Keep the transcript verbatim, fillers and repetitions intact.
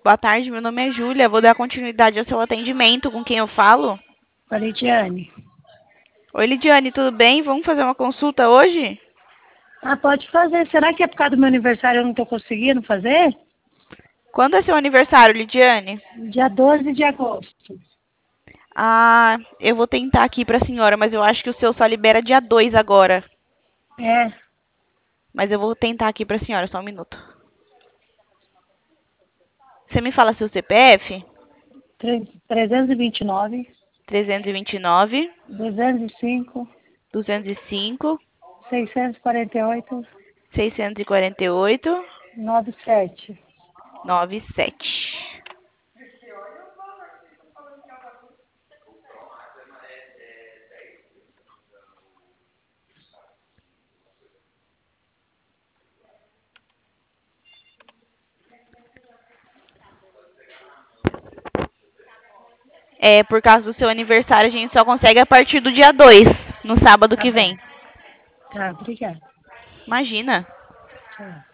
Boa tarde, meu nome é Júlia. Vou dar continuidade ao seu atendimento. Com quem eu falo? Com a Lidiane. Oi, Lidiane, tudo bem? Vamos fazer uma consulta hoje? Ah, pode fazer. Será que é por causa do meu aniversário eu não estou conseguindo fazer? Quando é seu aniversário, Lidiane? Dia doze de agosto. Ah, eu vou tentar aqui para a senhora, mas eu acho que o seu só libera dia dois agora. É, Mas eu vou tentar aqui para a senhora, só um minuto. Você me fala seu C P F? trezentos e vinte e nove, trezentos e vinte e nove, duzentos e cinco, duzentos e cinco, seiscentos e quarenta e oito, seiscentos e quarenta e oito, noventa e sete. noventa e sete. É, por causa do seu aniversário, a gente só consegue a partir do dia dois, no sábado Tá que bom. vem. Tá, obrigada. Imagina. Tchau.